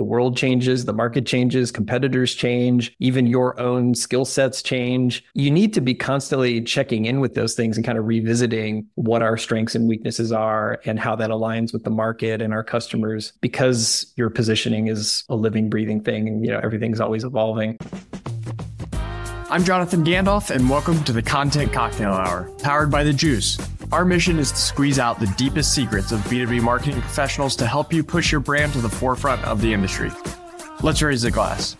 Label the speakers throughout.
Speaker 1: world changes, the market changes, competitors change, even your own skill sets change. You need to be constantly checking in with those things and kind of revisiting what our strengths and weaknesses are and how that aligns with the market and our customers, because your positioning is a living, breathing thing and everything's always evolving.
Speaker 2: I'm Jonathan Gandalf, and welcome to the Content Cocktail Hour, powered by The Juice. Our mission is to squeeze out the deepest secrets of B2B marketing professionals to help you push your brand to the forefront of the industry. Let's raise a glass.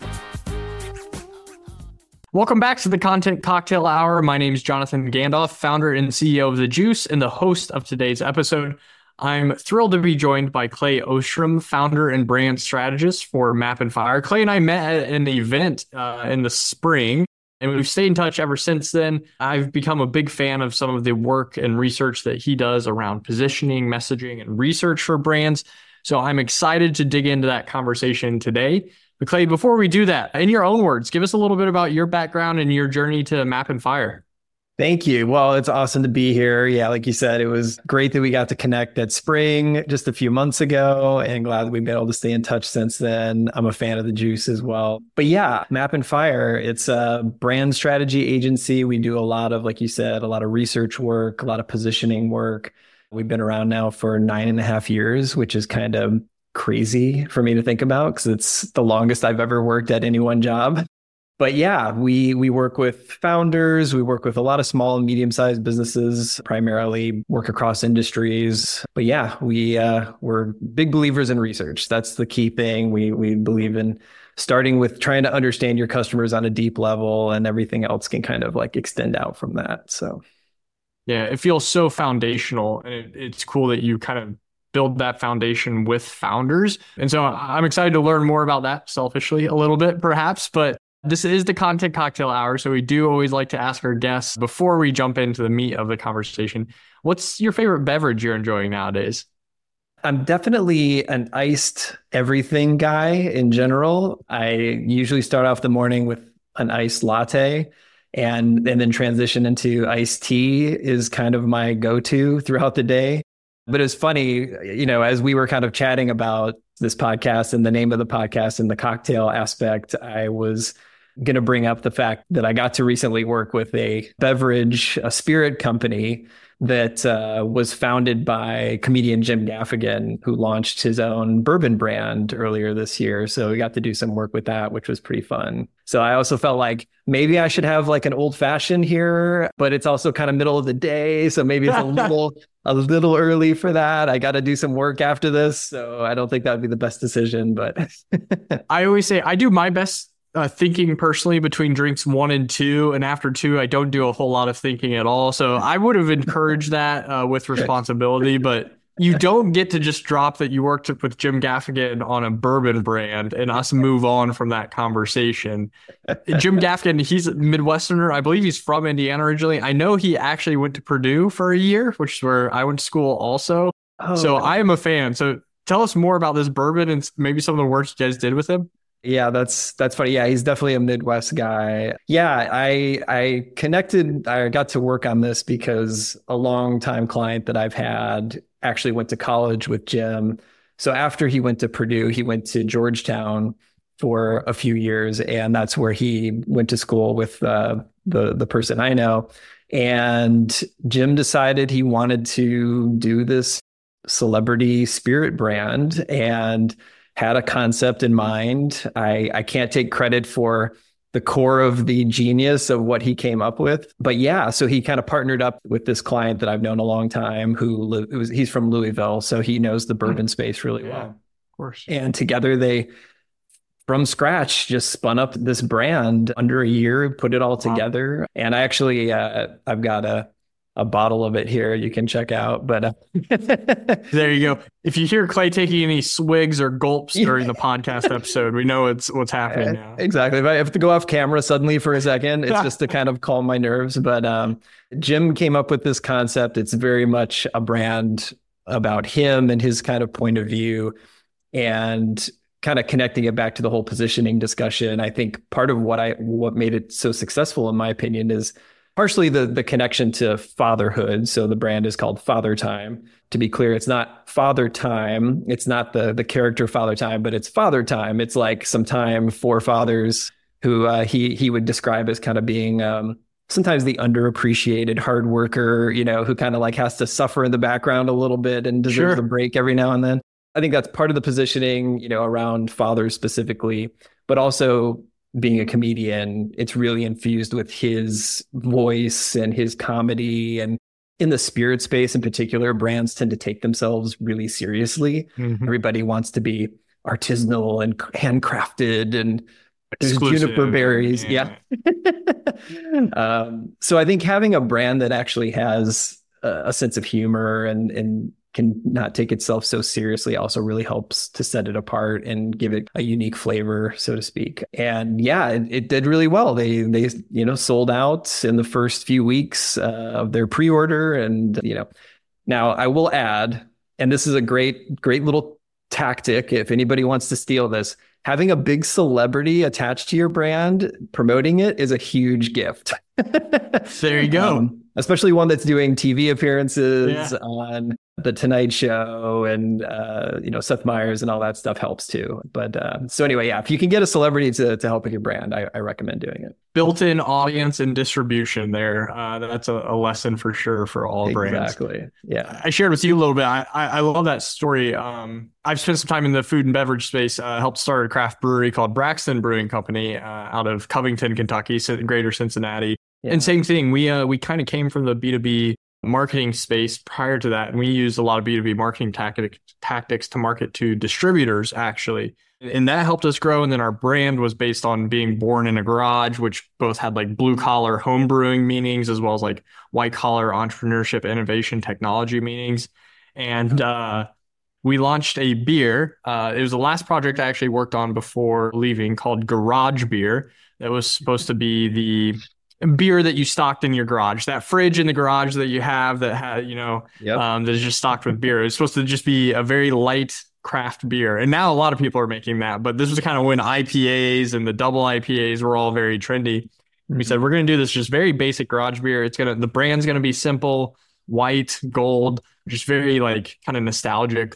Speaker 2: Welcome back to the Content Cocktail Hour. My name is Jonathan Gandalf, founder and CEO of The Juice, and the host of today's episode. I'm thrilled to be joined by Clay Ostrom, founder and brand strategist for Map and Fire. Clay and I met at an event in the spring, and we've stayed in touch ever since then. I've become a big fan of some of the work and research that he does around positioning, messaging, and research for brands. So I'm excited to dig into that conversation today. But Clay, before we do that, in your own words, give us a little bit about your background and your journey to Map and Fire.
Speaker 1: Thank you. Well, it's awesome to be here. Yeah, like you said, it was great that we got to connect at Spring just a few months ago, and glad that we've been able to stay in touch since then. I'm a fan of The Juice as well. But yeah, Map and Fire, it's a brand strategy agency. We do a lot of, like you said, a lot of research work, a lot of positioning work. We've been around now for 9.5 years, which is kind of crazy for me to think about because it's the longest I've ever worked at any one job. But yeah, we work with founders. We work with a lot of small and medium-sized businesses, primarily work across industries. But yeah, we're big believers in research. That's the key thing. We believe in starting with trying to understand your customers on a deep level, and everything else can kind of like extend out from that. So
Speaker 2: yeah, it feels so foundational, and it's cool that you kind of build that foundation with founders. And so I'm excited to learn more about that selfishly a little bit, perhaps. But this is the Content Cocktail Hour, so we do always like to ask our guests before we jump into the meat of the conversation, what's your favorite beverage you're enjoying nowadays?
Speaker 1: I'm definitely an iced everything guy in general. I usually start off the morning with an iced latte and then transition into iced tea is kind of my go-to throughout the day. But it's funny, as we were kind of chatting about this podcast and the name of the podcast and the cocktail aspect, I was going to bring up the fact that I got to recently work with a spirit company that was founded by comedian Jim Gaffigan, who launched his own bourbon brand earlier this year. So we got to do some work with that, which was pretty fun. So I also felt like maybe I should have like an old fashioned here, but it's also kind of middle of the day. So maybe it's a little early for that. I got to do some work after this. So I don't think that would be the best decision, but
Speaker 2: I always say I do my best thinking personally between drinks 1 and 2, and after 2, I don't do a whole lot of thinking at all. So I would have encouraged that with responsibility, but you don't get to just drop that you worked with Jim Gaffigan on a bourbon brand and us move on from that conversation. Jim Gaffigan, he's a Midwesterner. I believe he's from Indiana originally. I know he actually went to Purdue for a year, which is where I went to school also. So I am a fan. So tell us more about this bourbon and maybe some of the work you guys did with him.
Speaker 1: Yeah, that's funny. Yeah, he's definitely a Midwest guy. Yeah, I got to work on this because a longtime client that I've had actually went to college with Jim. So after he went to Purdue, he went to Georgetown for a few years, and that's where he went to school with the person I know. And Jim decided he wanted to do this celebrity spirit brand and had a concept in mind. I can't take credit for the core of the genius of what he came up with. But yeah, so he kind of partnered up with this client that I've known a long time he's from Louisville. So he knows the bourbon space really well.
Speaker 2: Of course.
Speaker 1: And together they, from scratch, just spun up this brand under a year, put it all together. Wow. And I actually, I've got a bottle of it here you can check out. But
Speaker 2: there you go. If you hear Clay taking any swigs or gulps during the podcast episode, we know what's happening now.
Speaker 1: Exactly. If I have to go off camera suddenly for a second, it's just to kind of calm my nerves. But Jim came up with this concept. It's very much a brand about him and his kind of point of view, and kind of connecting it back to the whole positioning discussion. I think part of what made it so successful, in my opinion, is partially the connection to fatherhood. So the brand is called Father Time. To be clear, it's not Father Time. It's not the character Father Time, but it's Father Time. It's like some time for fathers who he would describe as kind of being sometimes the underappreciated hard worker, who kind of like has to suffer in the background a little bit and deserves a break every now and then. I think that's part of the positioning, around fathers specifically, but also being a comedian, it's really infused with his voice and his comedy. And in the spirit space in particular, brands tend to take themselves really seriously. Mm-hmm. Everybody wants to be artisanal and handcrafted and there's juniper berries. Yeah. So I think having a brand that actually has a sense of humor and can not take itself so seriously also really helps to set it apart and give it a unique flavor, so to speak. And yeah, it did really well. They sold out in the first few weeks of their pre-order. And, now I will add, and this is a great little tactic if anybody wants to steal this, having a big celebrity attached to your brand, promoting it is a huge gift.
Speaker 2: There you go.
Speaker 1: Especially one that's doing TV appearances on The Tonight Show and, Seth Meyers and all that stuff helps too. But so anyway, if you can get a celebrity to help with your brand, I recommend doing it.
Speaker 2: Built-in audience and distribution there. That's a lesson for sure for all brands.
Speaker 1: Exactly. Yeah.
Speaker 2: I shared with you a little bit. I love that story. I've spent some time in the food and beverage space, helped start a craft brewery called Braxton Brewing Company out of Covington, Kentucky, greater Cincinnati. Yeah. And same thing, we kind of came from the B2B marketing space prior to that. And we used a lot of B2B marketing tactics to market to distributors, actually. And that helped us grow. And then our brand was based on being born in a garage, which both had like blue collar home brewing meanings, as well as like white collar entrepreneurship, innovation, technology meanings. And we launched a beer. It was the last project I actually worked on before leaving, called Garage Beer. That was supposed to be the beer that you stocked in your garage, that fridge in the garage that you have that had, that is just stocked with beer. It's supposed to just be a very light craft beer. And now a lot of people are making that, but this was kind of when IPAs and the double IPAs were all very trendy. Mm-hmm. We said, we're going to do this just very basic garage beer. The brand's going to be simple, white, gold, just very like kind of nostalgic.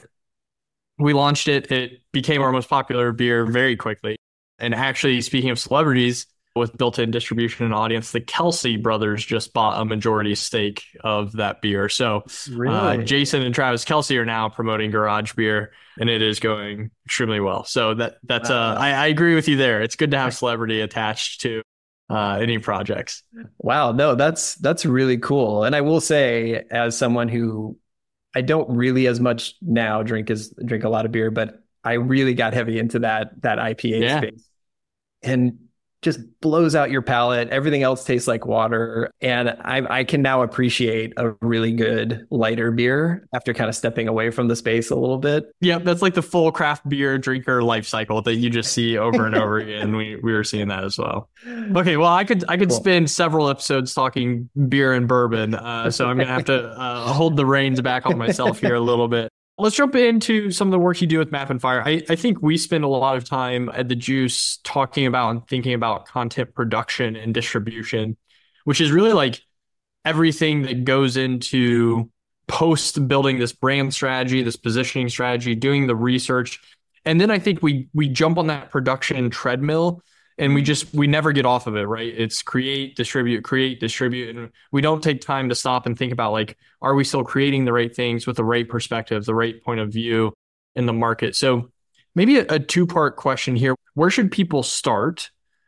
Speaker 2: We launched it. It became our most popular beer very quickly. And actually, speaking of celebrities, with built-in distribution and audience, the Kelsey brothers just bought a majority stake of that beer. So really? Jason and Travis Kelsey are now promoting Garage Beer, and it is going extremely well. So that's wow. I agree with you there. It's good to have celebrity attached to any projects.
Speaker 1: Wow, no, that's really cool. And I will say, as someone who I don't really as much now drink a lot of beer, but I really got heavy into that IPA space. And just blows out your palate. Everything else tastes like water. And I can now appreciate a really good lighter beer after kind of stepping away from the space a little bit.
Speaker 2: Yeah, that's like the full craft beer drinker life cycle that you just see over and over again. We were seeing that as well. Okay, well, I could cool. spend several episodes talking beer and bourbon. So I'm going to have to hold the reins back on myself here a little bit. Let's jump into some of the work you do with Map and Fire. I think we spend a lot of time at The Juice talking about and thinking about content production and distribution, which is really like everything that goes into post building this brand strategy, this positioning strategy, doing the research. And then I think we jump on that production treadmill and we never get off of it, right? It's create, distribute. And we don't take time to stop and think about like, are we still creating the right things with the right perspective, the right point of view in the market? So maybe a two-part question here. Where should people start?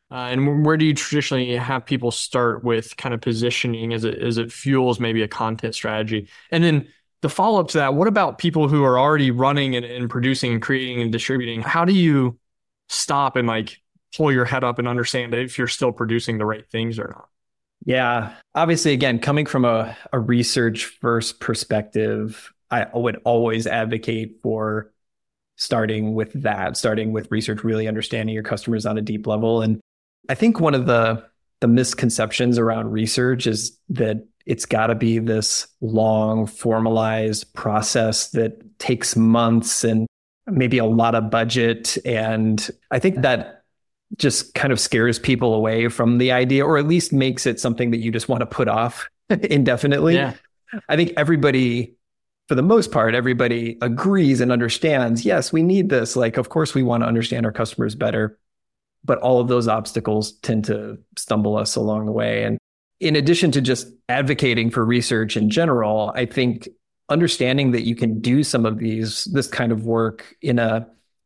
Speaker 2: And where do you traditionally have people start with kind of positioning as it fuels maybe a content strategy? And then the follow-up to that, what about people who are already running and producing and creating and distributing? How do you stop and like pull your head up and understand if you're still producing the right things or not?
Speaker 1: Yeah, obviously, again, coming from a research first perspective, I would always advocate for starting with research, really understanding your customers on a deep level. And I think one of the misconceptions around research is that it's got to be this long, formalized process that takes months and maybe a lot of budget. And I think that just kind of scares people away from the idea, or at least makes it something that you just want to put off indefinitely.
Speaker 2: Yeah.
Speaker 1: I think everybody, for the most part, everybody agrees and understands, yes, we need this. Like, of course, we want to understand our customers better, but all of those obstacles tend to stumble us along the way. And in addition to just advocating for research in general, I think understanding that you can do some of this kind of work in a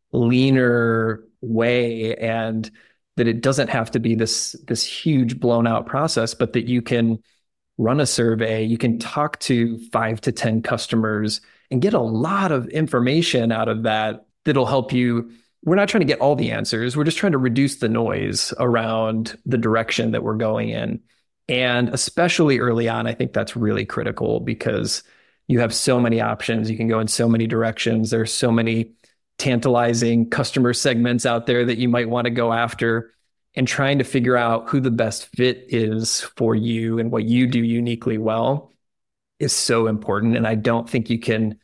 Speaker 1: leaner way, and that it doesn't have to be this huge blown out process, but that you can run a survey, you can talk to 5 to 10 customers and get a lot of information out of that that'll help you. We're not trying to get all the answers. We're just trying to reduce the noise around the direction that we're going in. And especially early on, I think that's really critical because you have so many options. You can go in so many directions. There's so many tantalizing customer segments out there that you might want to go after, and trying to figure out who the best fit is for you and what you do uniquely well is so important. And I don't think you can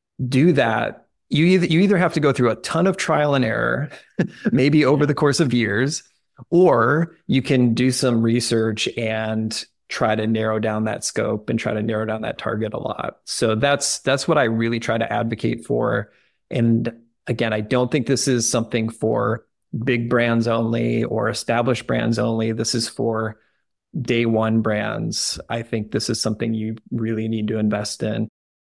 Speaker 1: do that. You either have to go through a ton of trial and error, maybe over the course of years, or you can do some research and try to narrow down that scope and try to narrow down that target a lot. So that's what I really try to advocate for. And again, I don't think this is something for big brands only or established brands only. This is for day one brands. I think this is something you really need to invest in.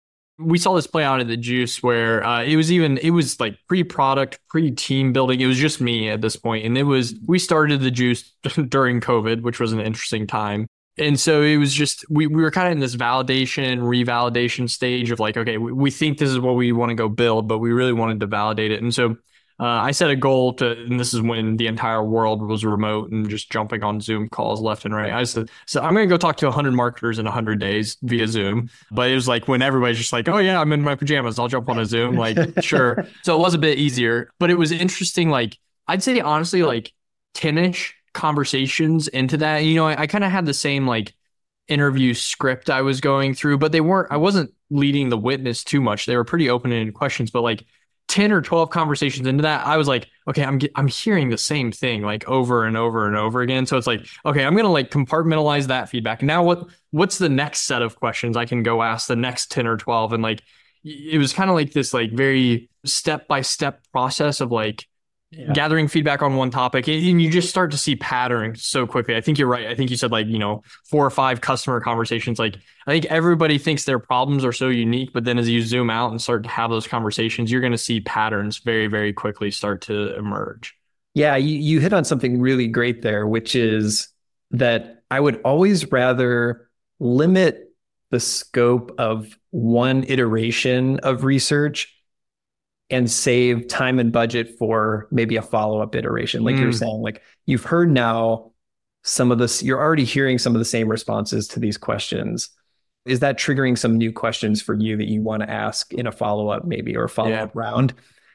Speaker 2: We saw this play out at the Juice where it was like pre-product, pre-team building. It was just me at this point. And we started the Juice during COVID, which was an interesting time. And so it was just, we were kind of in this validation, revalidation stage of like, okay, we think this is what we want to go build, but we really wanted to validate it. And so I set a goal and this is when the entire world was remote and just jumping on Zoom calls left and right. I said, so I'm going to go talk to 100 marketers in 100 days via Zoom. But it was like when everybody's just like, oh yeah, I'm in my pajamas, I'll jump on a Zoom. Like, sure. So it was a bit easier, but it was interesting. Like, I'd say honestly, like 10-ish conversations into that. You know, I kind of had the same like interview script I was going through, but I wasn't leading the witness too much. They were pretty open-ended questions, but like 10 or 12 conversations into that, I was like, okay, I'm hearing the same thing like over and over and over again. So it's like, okay, I'm going to like compartmentalize that feedback. Now what's the next set of questions I can go ask the next 10 or 12? And like, it was kind of like this like very step-by-step process of like gathering feedback on one topic, and you just start to see patterns so quickly. I think you're right. I think you said like, 4 or 5 customer conversations. Like, I think everybody thinks their problems are so unique, but then as you zoom out and start to have those conversations, you're going to see patterns very, very quickly start to emerge.
Speaker 1: Yeah, you hit on something really great there, which is that I would always rather limit the scope of one iteration of research and save time and budget for maybe a follow-up iteration. Like you're saying, like you've heard now some of this, you're already hearing some of the same responses to these questions. Is that triggering some new questions for you that you want to ask in a follow-up maybe, or a follow-up round?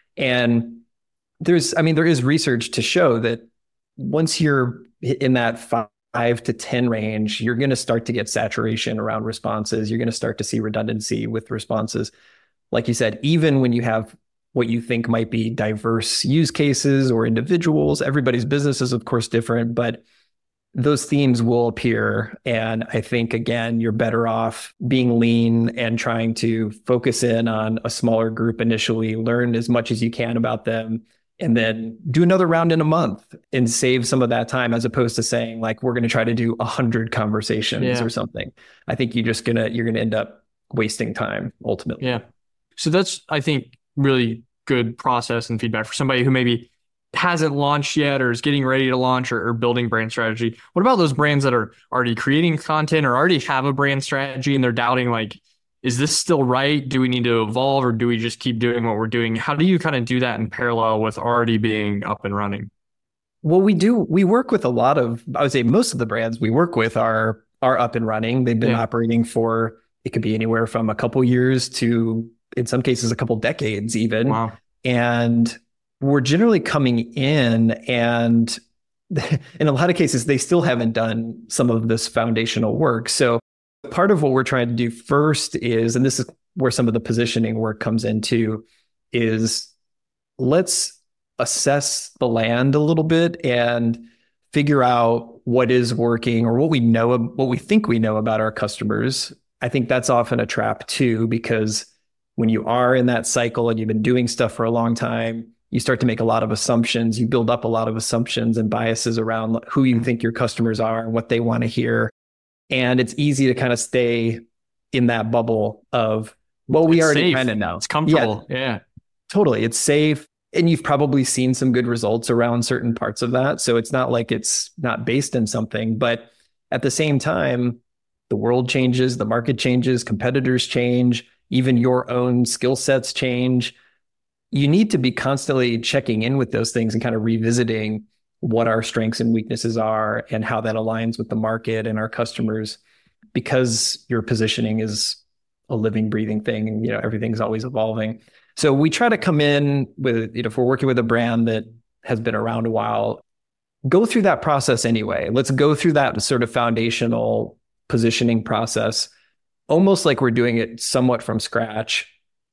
Speaker 1: And there is research to show that once you're in that 5 to 10 range, you're going to start to get saturation around responses. You're going to start to see redundancy with responses. Like you said, even when you have what you think might be diverse use cases or individuals, everybody's business is of course different, but those themes will appear. And I think, again, you're better off being lean and trying to focus in on a smaller group initially, learn as much as you can about them, and then do another round in a month and save some of that time, as opposed to saying like, we're going to try to do 100 conversations or something. I think you're going to end up wasting time ultimately.
Speaker 2: Yeah. So that's, I think, really good process and feedback for somebody who maybe hasn't launched yet or is getting ready to launch or building brand strategy. What about those brands that are already creating content or already have a brand strategy and they're doubting like, is this still right? Do we need to evolve, or do we just keep doing what we're doing? How do you kind of do that in parallel with already being up and running?
Speaker 1: Well, we work with a lot of, I would say most of the brands we work with are up and running. They've been operating for, it could be anywhere from a couple years to, in some cases, a couple decades even.
Speaker 2: Wow.
Speaker 1: And we're generally coming in, and in a lot of cases, they still haven't done some of this foundational work. So part of what we're trying to do first is, and this is where some of the positioning work comes into, is let's assess the land a little bit and figure out what is working or what we know, what we think we know about our customers. I think that's often a trap too, because when you are in that cycle and you've been doing stuff for a long time, you start to make a lot of assumptions. You build up a lot of assumptions and biases around who you think your customers are and what they want to hear. And it's easy to kind of stay in that bubble of, well, we already kind of know.
Speaker 2: It's comfortable. Yeah,
Speaker 1: totally. It's safe. And you've probably seen some good results around certain parts of that. So it's not like it's not based in something. But at the same time, the world changes, the market changes, competitors change, even your own skill sets change. You need to be constantly checking in with those things and kind of revisiting what our strengths and weaknesses are and how that aligns with the market and our customers, because your positioning is a living, breathing thing, and everything's always evolving. So we try to come in with, if we're working with a brand that has been around a while, go through that process anyway. Let's go through that sort of foundational positioning process, almost like we're doing it somewhat from scratch.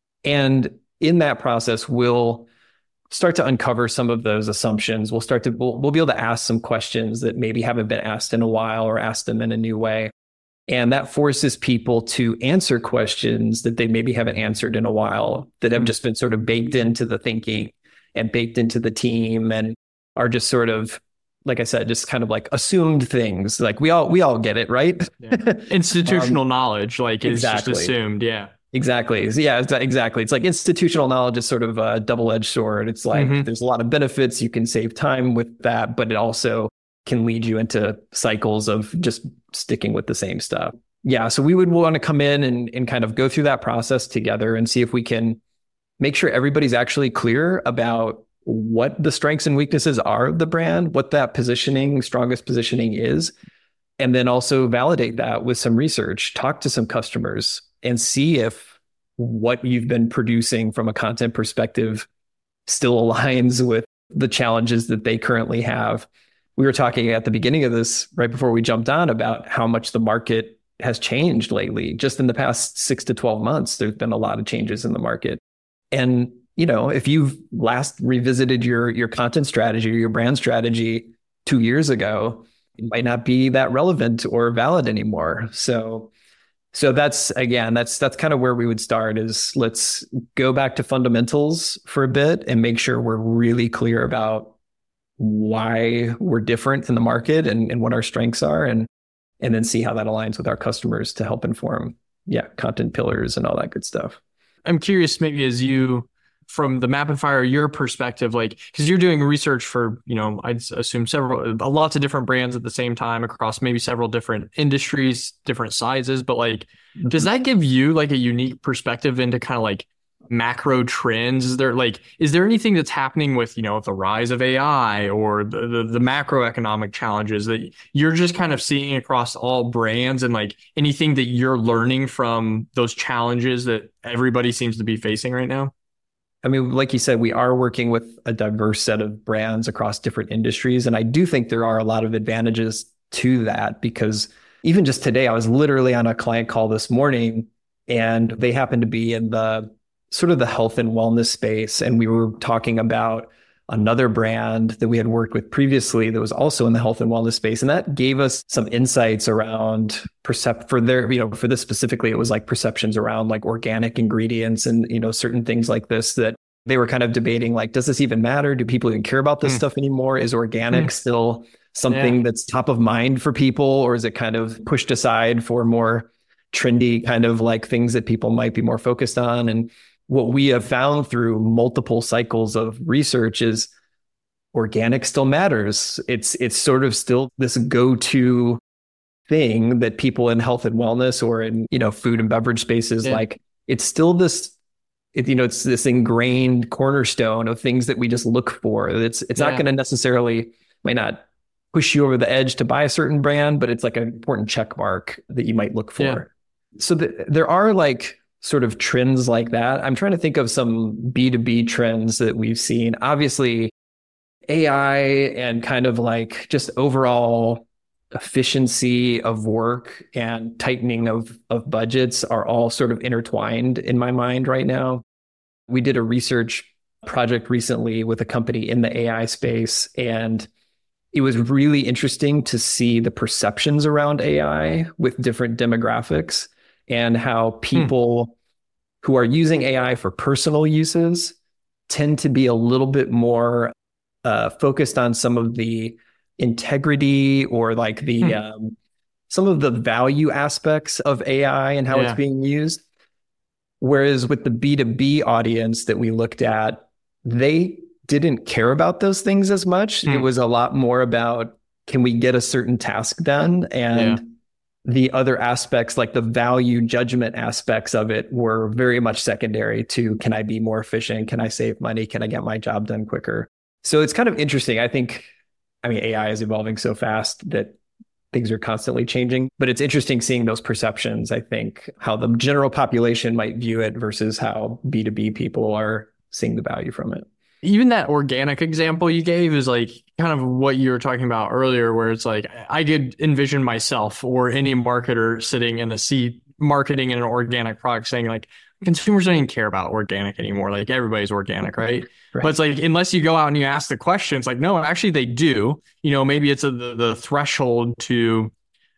Speaker 1: And in that process, we'll start to uncover some of those assumptions. We'll be able to ask some questions that maybe haven't been asked in a while, or ask them in a new way. And that forces people to answer questions that they maybe haven't answered in a while, that have just been sort of baked into the thinking and baked into the team, and are just sort of, like I said, just kind of like assumed things. Like we all get it, right?
Speaker 2: Yeah. Institutional knowledge, like
Speaker 1: exactly.
Speaker 2: It's just assumed. Yeah.
Speaker 1: Exactly. Yeah, exactly. It's like institutional knowledge is sort of a double-edged sword. It's like there's a lot of benefits. You can save time with that, but it also can lead you into cycles of just sticking with the same stuff. Yeah. So we would want to come in and kind of go through that process together and see if we can make sure everybody's actually clear about what the strengths and weaknesses are of the brand, what that strongest positioning is, and then also validate that with some research, talk to some customers, and see if what you've been producing from a content perspective still aligns with the challenges that they currently have. We were talking at the beginning of this, right before we jumped on, about how much the market has changed lately. Just in the past 6 to 12 months, there's been a lot of changes in the market. And, if you've last revisited your content strategy or your brand strategy 2 years ago, it might not be that relevant or valid anymore. So that's kind of where we would start, is let's go back to fundamentals for a bit and make sure we're really clear about why we're different in the market and what our strengths are, and then see how that aligns with our customers to help inform, content pillars and all that good stuff.
Speaker 2: I'm curious, maybe as you, from the Mapify, your perspective, like, because you're doing research for, I'd assume lots of different brands at the same time across maybe several different industries, different sizes, but like, does that give you like a unique perspective into kind of like macro trends? Is there anything that's happening with, the rise of AI or the macroeconomic challenges that you're just kind of seeing across all brands, and like anything that you're learning from those challenges that everybody seems to be facing right now?
Speaker 1: I mean, like you said, we are working with a diverse set of brands across different industries. And I do think there are a lot of advantages to that, because even just today, I was literally on a client call this morning, and they happened to be in the sort of the health and wellness space. And we were talking about another brand that we had worked with previously that was also in the health and wellness space. And that gave us some insights around for this specifically, it was like perceptions around like organic ingredients and, certain things like this, that they were kind of debating, like, does this even matter? Do people even care about this stuff anymore? Is organic still something that's top of mind for people, or is it kind of pushed aside for more trendy kind of like things that people might be more focused on? And what we have found through multiple cycles of research is organic still matters. It's sort of still this go-to thing that people in health and wellness or in, food and beverage spaces, like, it's still this, it's this ingrained cornerstone of things that we just look for. It's not going to necessarily, might not push you over the edge to buy a certain brand, but it's like an important check mark that you might look for. Yeah. So there are like sort of trends like that. I'm trying to think of some B2B trends that we've seen. Obviously, AI and kind of like just overall efficiency of work and tightening of budgets are all sort of intertwined in my mind right now. We did a research project recently with a company in the AI space, and it was really interesting to see the perceptions around AI with different demographics and how people who are using AI for personal uses tend to be a little bit more focused on some of the integrity or like the some of the value aspects of AI and how it's being used. Whereas with the B2B audience that we looked at, they didn't care about those things as much. It was a lot more about, can we get a certain task done? And the other aspects, like the value judgment aspects of it, were very much secondary to, can I be more efficient? Can I save money? Can I get my job done quicker? So it's kind of interesting. I mean, AI is evolving so fast that things are constantly changing, but it's interesting seeing those perceptions, I think, how the general population might view it versus how B2B people are seeing the value from it.
Speaker 2: Even that organic example you gave is like kind of what you were talking about earlier, where it's like, I could envision myself or any marketer sitting in a seat marketing an organic product saying like, consumers don't even care about organic anymore. Like everybody's organic, right? But it's like, unless you go out and you ask the question, it's like, no, actually they do. You know, maybe it's the threshold to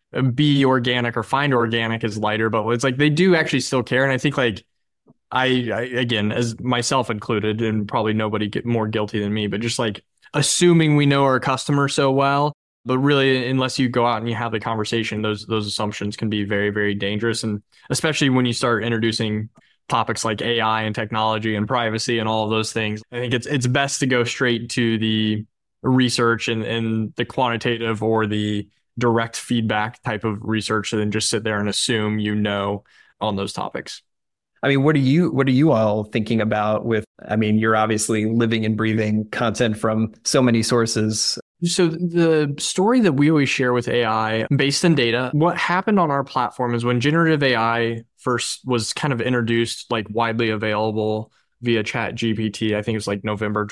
Speaker 2: be organic or find organic is lighter, but it's like they do actually still care. And I think like I again, as myself included, and probably nobody get more guilty than me, but just like assuming we know our customer so well, but really, unless you go out and you have the conversation, those assumptions can be very, very dangerous. And especially when you start introducing topics like AI and technology and privacy and all of those things, I think it's best to go straight to the research and the quantitative or the direct feedback type of research than just sit there and assume you know on those topics.
Speaker 1: I mean, what are you all thinking about with, I mean, you're obviously living and breathing content from so many sources.
Speaker 2: So the story that we always share with AI based in data, what happened on our platform is when generative AI first was kind of introduced, like widely available via ChatGPT, I think it was like November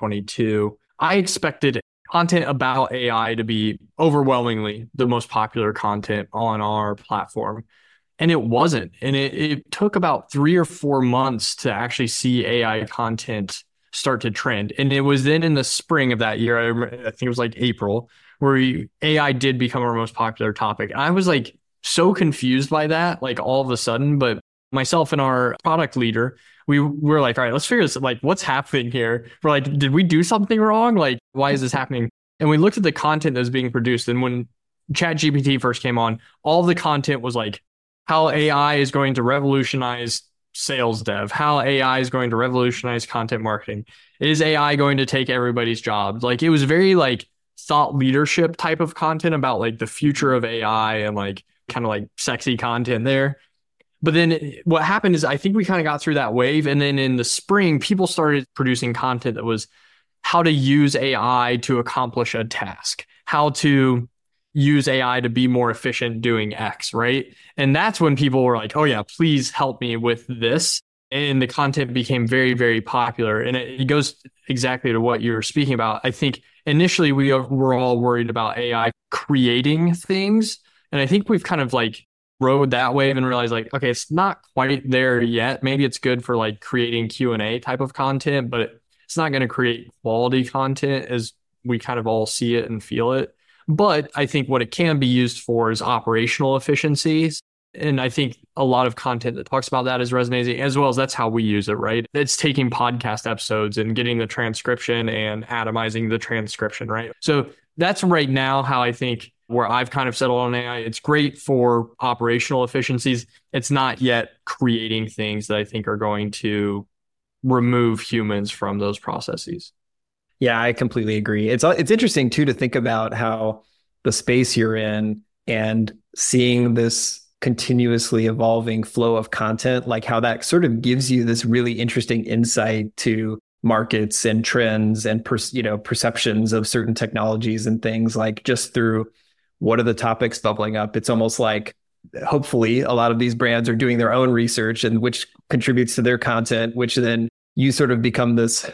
Speaker 2: 2022, I expected content about AI to be overwhelmingly the most popular content on our platform. And it wasn't. And it took about 3 or 4 months to actually see AI content start to trend. And it was then in the spring of that year, I think it was like April, where AI did become our most popular topic. I was like so confused by that, like all of a sudden. But myself and our product leader, we were like, all right, let's figure this, like, what's happening here? We're like, did we do something wrong? Like, why is this happening? And we looked at the content that was being produced. And when ChatGPT first came on, all the content was like, how AI is going to revolutionize sales dev, how AI is going to revolutionize content marketing. Is AI going to take everybody's jobs? Like it was very like thought leadership type of content about like the future of AI and like kind of like sexy content there. But then what happened is I think we kind of got through that wave. And then in the spring, people started producing content that was how to use AI to accomplish a task, how to use AI to be more efficient doing X, right? And that's when people were like, oh yeah, please help me with this. And the content became very, very popular. And it goes exactly to what you were speaking about. I think initially we were all worried about AI creating things. And I think we've kind of like rode that wave and realized like, okay, it's not quite there yet. Maybe it's good for like creating Q&A type of content, but it's not going to create quality content as we kind of all see it and feel it. But I think what it can be used for is operational efficiencies. And I think a lot of content that talks about that is resonating, as well as that's how we use it, right? It's taking podcast episodes and getting the transcription and atomizing the transcription, right? So that's right now how I think where I've kind of settled on AI. It's great for operational efficiencies. It's not yet creating things that I think are going to remove humans from those processes.
Speaker 1: Yeah, I completely agree. It's interesting too to think about how the space you're in and seeing this continuously evolving flow of content, like how that sort of gives you this really interesting insight to markets and trends and perceptions of certain technologies and things, like just through what are the topics bubbling up. It's almost like hopefully a lot of these brands are doing their own research and which contributes to their content, which then you sort of become this,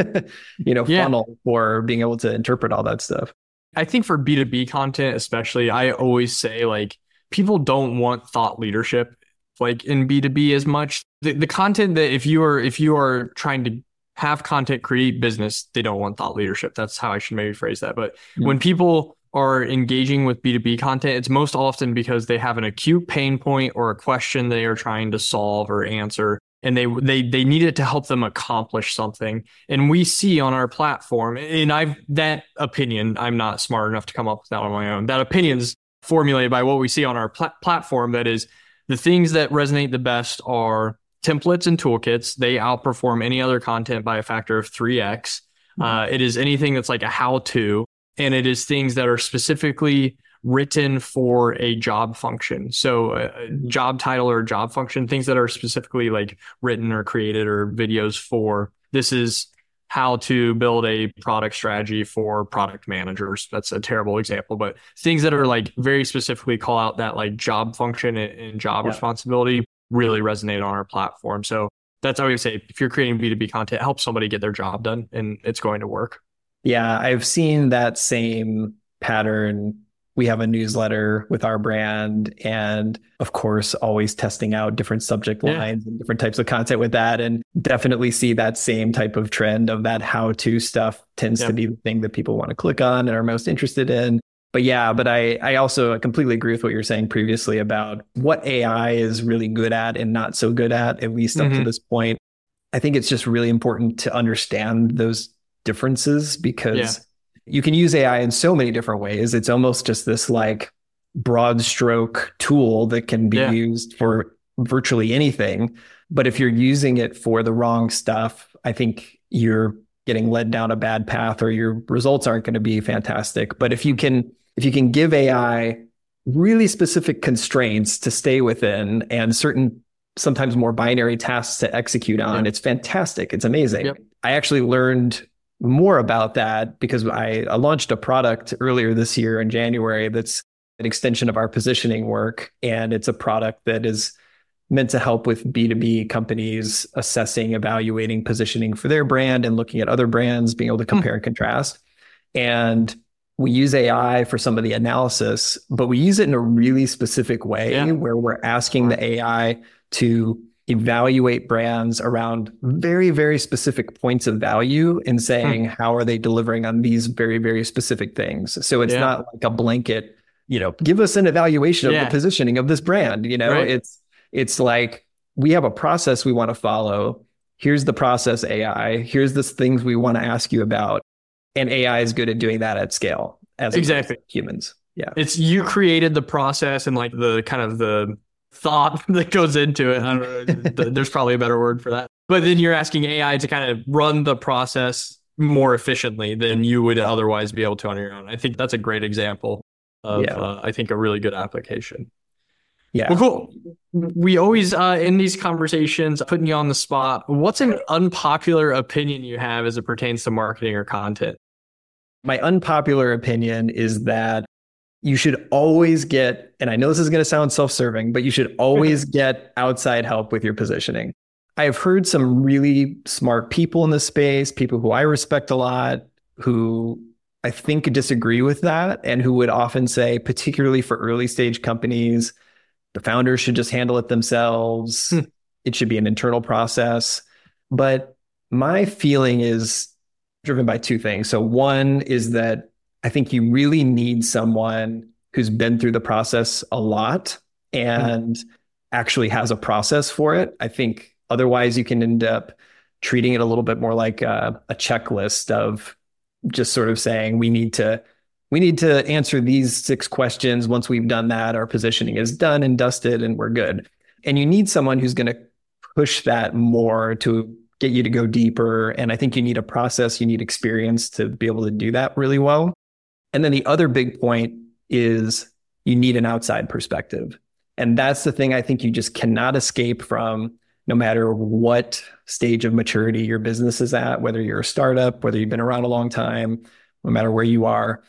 Speaker 1: funnel for being able to interpret all that stuff.
Speaker 2: I think for B2B content, especially, I always say like people don't want thought leadership like in B2B as much. The content that if you are trying to have content create business, they don't want thought leadership. That's how I should maybe phrase that. But
Speaker 1: Mm.
Speaker 2: when people are engaging with B2B content, it's most often because they have an acute pain point or a question they are trying to solve or answer, and they need it to help them accomplish something. And we see on our platform, and that opinion, I'm not smart enough to come up with that on my own. That opinion's formulated by what we see on our platform. That is, the things that resonate the best are templates and toolkits. They outperform any other content by a factor of 3x. It is anything that's like a how-to, and it is things that are specifically written for a job function. So a job title or job function, things that are specifically like written or created, or videos for, this is how to build a product strategy for product managers. That's a terrible example, but things that are like very specifically call out that like job function and job responsibility really resonate on our platform. So that's how we say, if you're creating B2B content, help somebody get their job done, and it's going to work.
Speaker 1: Yeah, I've seen that same pattern. We have a newsletter with our brand, and of course, always testing out different subject lines and different types of content with that, and definitely see that same type of trend of that how-to stuff tends to be the thing that people want to click on and are most interested in. But I also completely agree with what you were saying previously about what AI is really good at and not so good at least up to this point. I think it's just really important to understand those differences, because you can use AI in so many different ways. It's almost just this like broad stroke tool that can be used for virtually anything. But if you're using it for the wrong stuff, I think you're getting led down a bad path, or your results aren't going to be fantastic. But if you can give AI really specific constraints to stay within, and certain, sometimes more binary tasks to execute on, it's fantastic. It's amazing. I actually learned more about that because I launched a product earlier this year in January that's an extension of our positioning work. And it's a product that is meant to help with B2B companies assessing, evaluating positioning for their brand and looking at other brands, being able to compare and contrast. And we use AI for some of the analysis, but we use it in a really specific way where we're asking the AI to evaluate brands around very, very specific points of value and saying, how are they delivering on these very, very specific things? So it's not like a blanket, give us an evaluation of the positioning of this brand. It's like, we have a process we want to follow. Here's the process AI. Here's the things we want to ask you about. And AI is good at doing that at scale as humans. Yeah.
Speaker 2: It's, you created the process and like the kind of the thought that goes into it. I don't know. There's probably a better word for that. But then you're asking AI to kind of run the process more efficiently than you would otherwise be able to on your own. I think that's a great example of, I think, a really good application.
Speaker 1: Yeah.
Speaker 2: Well, cool. We always, in these conversations, putting you on the spot, what's an unpopular opinion you have as it pertains to marketing or content?
Speaker 1: My unpopular opinion is that you should always get, and I know this is going to sound self-serving, but you should always get outside help with your positioning. I have heard some really smart people in this space, people who I respect a lot, who I think disagree with that, and who would often say, particularly for early stage companies, the founders should just handle it themselves. It should be an internal process. But my feeling is driven by two things. So one is that I think you really need someone who's been through the process a lot and actually has a process for it. I think otherwise you can end up treating it a little bit more like a checklist of just sort of saying, we need to answer these 6 questions. Once we've done that, our positioning is done and dusted and we're good. And you need someone who's going to push that more to get you to go deeper. And I think you need a process, you need experience to be able to do that really well. And then the other big point is you need an outside perspective. And that's the thing I think you just cannot escape from, no matter what stage of maturity your business is at, whether you're a startup, whether you've been around a long time, no matter where you are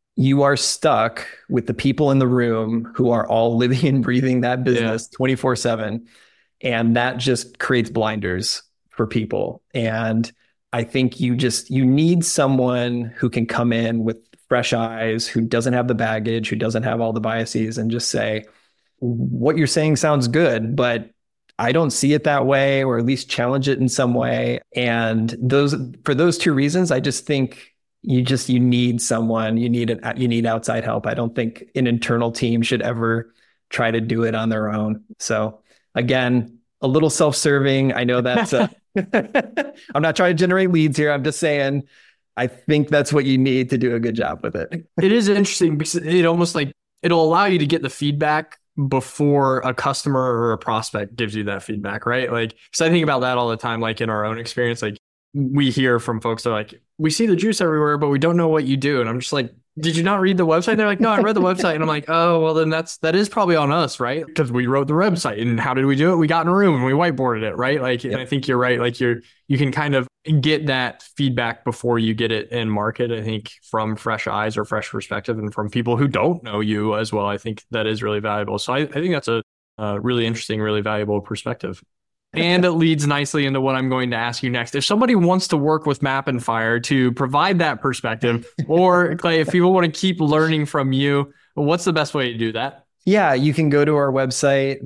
Speaker 1: stuck with the people in the room who are all living and breathing that business 24/7. And that just creates blinders for people. And I think you need someone who can come in with fresh eyes, who doesn't have the baggage, who doesn't have all the biases, and just say, what you're saying sounds good, but I don't see it that way, or at least challenge it in some way. And for those two reasons, I just think you need someone, you need outside help. I don't think an internal team should ever try to do it on their own. So again, a little self-serving. I know that's I'm not trying to generate leads here. I'm just saying, I think that's what you need to do a good job with it.
Speaker 2: It is interesting because it almost like it'll allow you to get the feedback before a customer or a prospect gives you that feedback, right? Like, because I think about that all the time, like in our own experience, like we hear from folks that are like, we see the juice everywhere, but we don't know what you do. And I'm just like, did you not read the website? They're like, no, I read the website. And I'm like, oh, well, then that is probably on us, right? Because we wrote the website. And how did we do it? We got in a room and we whiteboarded it, right? Like, and I think you're right. Like you can kind of get that feedback before you get it in market, I think, from fresh eyes or fresh perspective, and from people who don't know you as well. I think that is really valuable. So I think that's a really interesting, really valuable perspective. And it leads nicely into what I'm going to ask you next. If somebody wants to work with Map and Fire to provide that perspective, or Clay, if people want to keep learning from you, what's the best way to do that?
Speaker 1: Yeah, you can go to our website,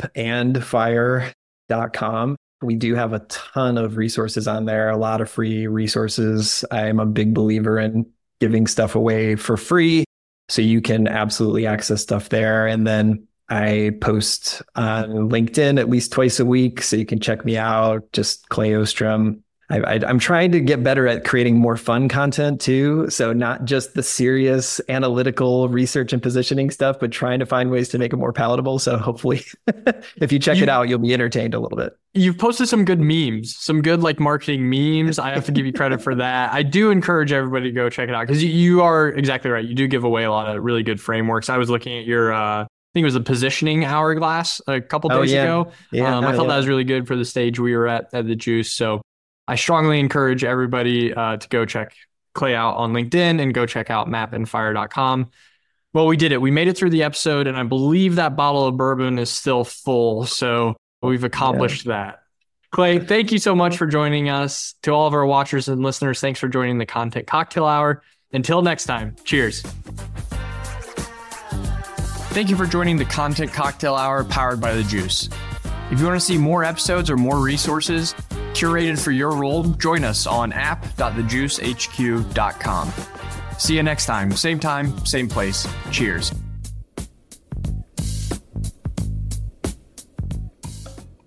Speaker 1: mapandfire.com. We do have a ton of resources on there, a lot of free resources. I'm a big believer in giving stuff away for free, so you can absolutely access stuff there. And then I post on LinkedIn at least twice a week, so you can check me out, just Clay Ostrom. I'm trying to get better at creating more fun content too. So not just the serious analytical research and positioning stuff, but trying to find ways to make it more palatable. So hopefully if you check it out, you'll be entertained a little bit.
Speaker 2: You've posted some good memes, some good like marketing memes. I have to give you credit for that. I do encourage everybody to go check it out because you are exactly right. You do give away a lot of really good frameworks. I was looking at your, I think it was a positioning hourglass a couple days ago. I thought that was really good for the stage we were at the Juice. So I strongly encourage everybody to go check Clay out on LinkedIn and go check out mapandfire.com. Well, we did it. We made it through the episode, and I believe that bottle of bourbon is still full. So we've accomplished that. Clay, thank you so much for joining us. To all of our watchers and listeners, thanks for joining the Content Cocktail Hour. Until next time, cheers. Thank you for joining the Content Cocktail Hour powered by The Juice. If you want to see more episodes or more resources curated for your role, join us on app.thejuicehq.com. See you next time, same place. Cheers.